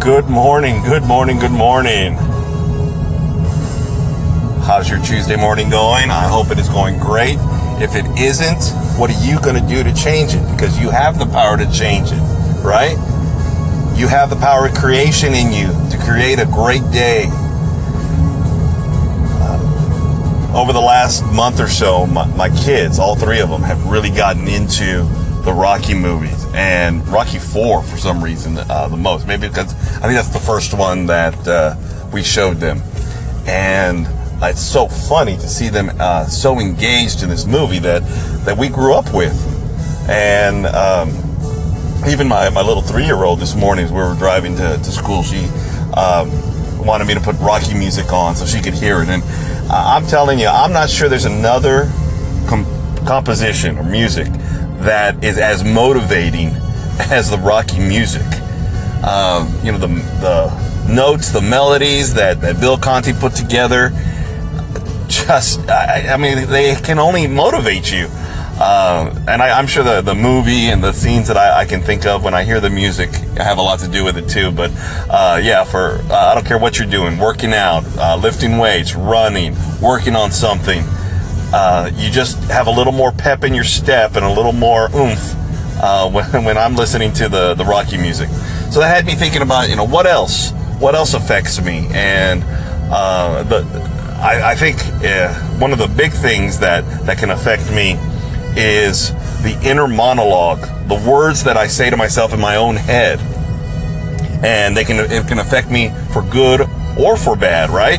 Good morning, good morning, good morning. How's your Tuesday morning going? I hope it is going great. If it isn't, what are you going to do to change it? Because you have the power to change it, right? You have the power of creation in you to create a great day. Over the last month or so, my kids, all three of them, have really gotten into the Rocky movies, and Rocky 4 for some reason the most. Maybe because I think that's the first one that we showed them, and it's so funny to see them so engaged in this movie that we grew up with. And even my little 3-year-old this morning, as we were driving to school, she wanted me to put Rocky music on so she could hear it. And I'm telling you, I'm not sure there's another composition or music that is as motivating as the Rocky music. The notes, the melodies that Bill Conti put together, I mean, they can only motivate you. And I'm sure the movie and the scenes that I can think of when I hear the music have a lot to do with it too. But I don't care what you're doing, working out, lifting weights, running, working on something, you just have a little more pep in your step and a little more oomph when I'm listening to the Rocky music. So that had me thinking about, what else affects me. And I think one of the big things that can affect me is the inner monologue, the words that I say to myself in my own head. And it can affect me for good or for bad, right?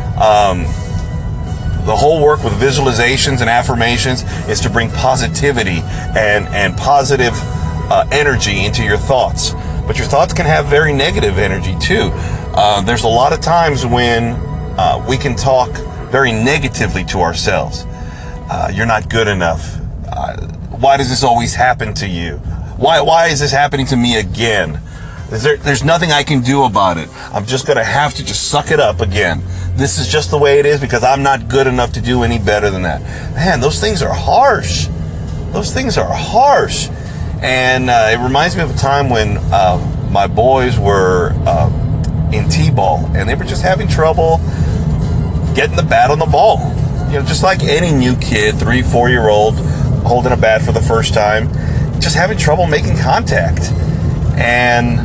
The whole work with visualizations and affirmations is to bring positivity and positive energy into your thoughts. But your thoughts can have very negative energy too. There's a lot of times when we can talk very negatively to ourselves. You're not good enough. Why does this always happen to you? Why is this happening to me again? There's nothing I can do about it. I'm just going to have to just suck it up again. This is just the way it is because I'm not good enough to do any better than that. Man, those things are harsh. Those things are harsh. And it reminds me of a time when my boys were in T-ball, and they were just having trouble getting the bat on the ball. Just like any new kid, 3-4-year-old, holding a bat for the first time, just having trouble making contact. And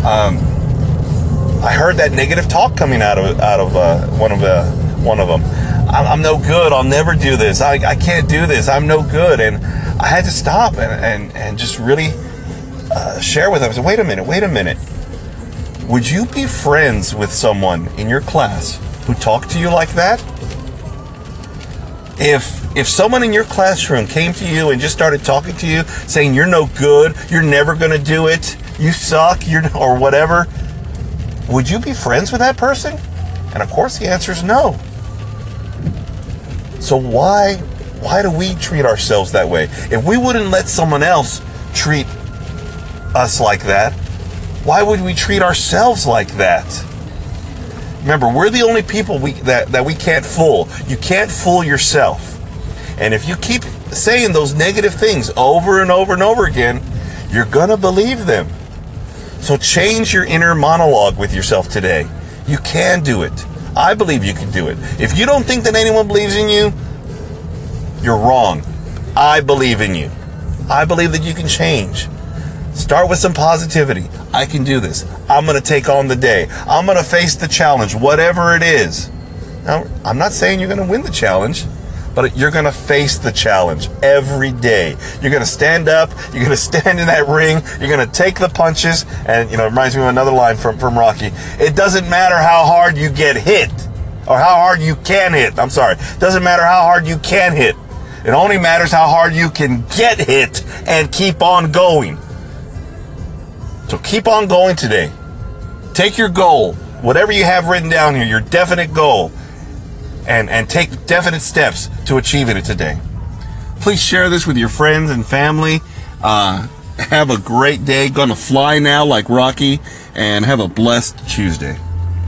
I heard that negative talk coming out of one of them. I'm no good. I'll never do this. I can't do this. I'm no good. And I had to stop and just really share with them. I said, wait a minute. Would you be friends with someone in your class who talked to you like that? If someone in your classroom came to you and just started talking to you, saying you're no good, you're never going to do it, you suck, or whatever, would you be friends with that person? And of course the answer is no. So why do we treat ourselves that way? If we wouldn't let someone else treat us like that, why would we treat ourselves like that? Remember, we're the only people that we can't fool. You can't fool yourself. And if you keep saying those negative things over and over and over again, you're going to believe them. So change your inner monologue with yourself today. You can do it. I believe you can do it. If you don't think that anyone believes in you, you're wrong. I believe in you. I believe that you can change. Start with some positivity. I can do this. I'm going to take on the day. I'm going to face the challenge, whatever it is. Now, I'm not saying you're going to win the challenge, but you're going to face the challenge every day. You're going to stand up. You're going to stand in that ring. You're going to take the punches. And, it reminds me of another line from Rocky. It doesn't matter how hard you get hit or how hard you can hit. I'm sorry. It doesn't matter how hard you can hit. It only matters how hard you can get hit and keep on going. So keep on going today. Take your goal, whatever you have written down here, your definite goal, and take definite steps to achieving it today. Please share this with your friends and family. Have a great day. Gonna fly now like Rocky, and have a blessed Tuesday.